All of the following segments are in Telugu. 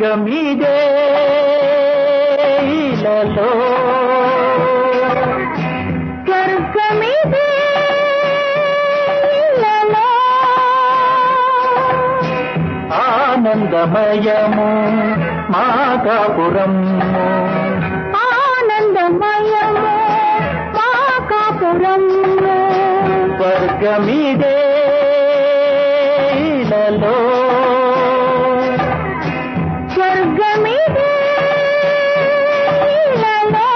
స్వర్గమిదే ఇలలో స్వర్గమిదే ఇలలో ఆనందమయము మాకాపురము ఆనందమయము మాకాపురము స్వర్గమిదే ఇలలో స్వర్గమిదే ఇలలో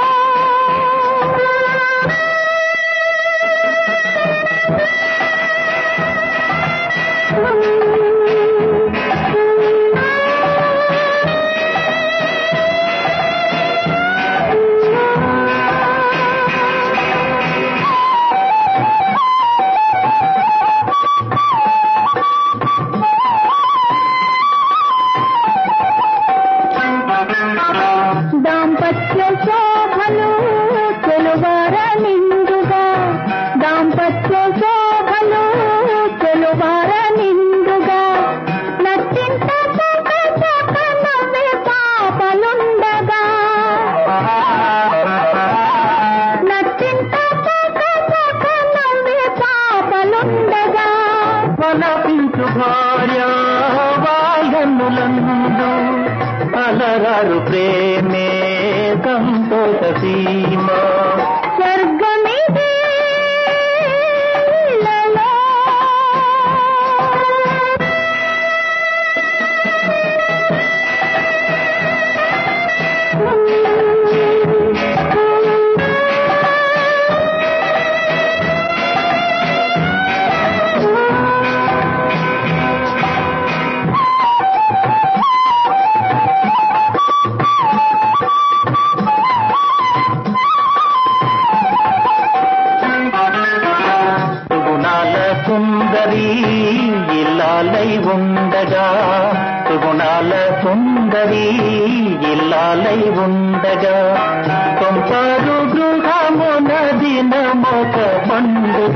దాంపత్య శోభలు చెలువర నిండుగా దాంపత్య శోభలు చెలువర నిండుగా నచ్చింత నవ్వే పాపలుండగా నచ్చింత నవ్వే పాపలుండగా వలపించు భార్య వాయనులందు అలరారు ప్రేమే సంతోష సీమ స్వర్గమిదే ఇలలో సుగుణాల సుందరి ఇల్లాలై ఉండగా సుగుణాల సుందరి ఇల్లాలై ఉండగా కొంపారు గృహమున దినమొక పండుగ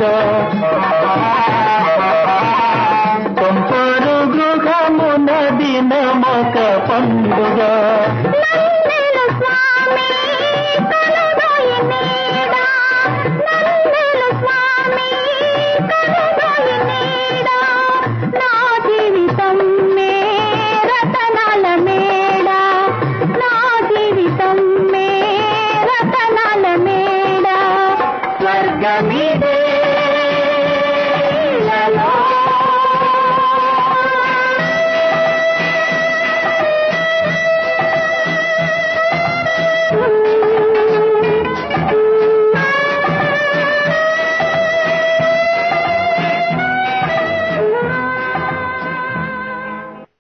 కొంపారు గృహమున దినమొక పండుగ నందెలు స్వామి కలుగోయి నీడ నందెలు స్వామి కలుగోయి నీడ నా జీవితం మే రతనాల మేడ నా జీవితం మే రతనాల మేడ స్వర్గమిదే